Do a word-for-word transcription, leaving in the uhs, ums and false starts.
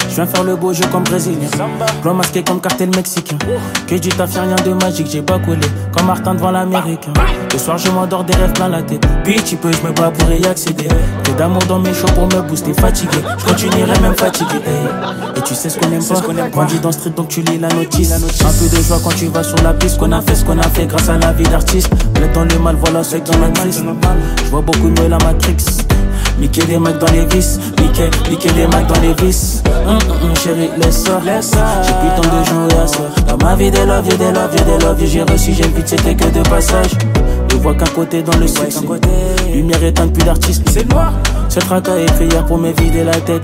Je viens faire le beau jeu comme brésilien. Blanc masqué comme cartel mexicain. Que du taf, y'a rien de magique, j'ai pas collé. Comme Martin devant l'américain. Le soir, je m'endors des rêves plein la tête. Puis tu peux, je me bats pour y accéder. Que d'amour dans mes shows pour me booster, fatigué. Je continuerai même fatigué. Hey. Et tu sais ce qu'on aime pas. Grandi dans le street, donc tu lis la notice. Un peu de joie quand tu vas sur la piste. Qu'on a fait ce qu'on a fait grâce à la vie d'artiste. On est dans le mal, voilà ceux qui m'agressent. Je vois beaucoup mieux la Matrix. Mickey des mecs dans les vis, Mickey, Mickey des mecs dans les vis. Hum, hum, hum, chérie, laisse ça, laisse ça. J'ai plus le temps de jouer à ça. Dans ma vie, des love, you, des love, you, des love, you. J'ai reçu, j'ai vite, c'était que de passage. Ne vois qu'un côté dans le succès. Lumière éteinte, plus d'artiste. C'est noir. Ce tracas est fait hier pour me vider la tête.